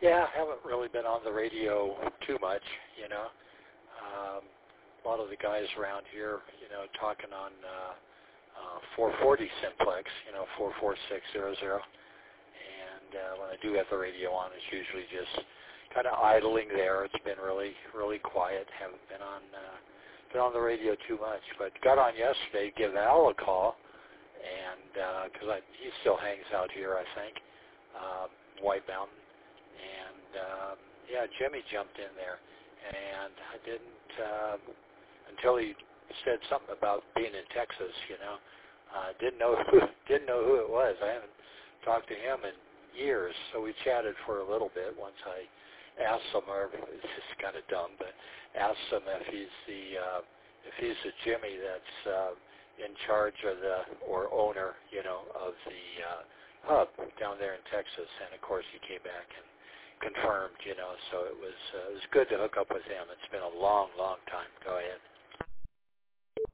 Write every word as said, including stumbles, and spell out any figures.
Yeah, I haven't really been on the radio too much, you know. Um, a lot of the guys around here, you know, talking on uh, uh, four forty simplex, you know, four four six zero zero. And uh, when I do have the radio on, it's usually just kind of idling there. It's been really, really quiet. Haven't been on uh, been on the radio too much, but got on yesterday. Give Al a call, and because uh, I he still hangs out here, I think, um, White Mountain, and um, yeah, Jimmy jumped in there, and I didn't uh, until he said something about being in Texas. You know, uh, didn't know who, didn't know who it was. I haven't talked to him in years, so we chatted for a little bit. Once I asked him, or it's just kind of dumb, but asked him if he's the uh, if he's the Jimmy that's uh, in charge of the or owner, you know, of the uh, hub down there in Texas. And of course, he came back and confirmed, you know. So it was uh, it was good to hook up with him. It's been a long, long time.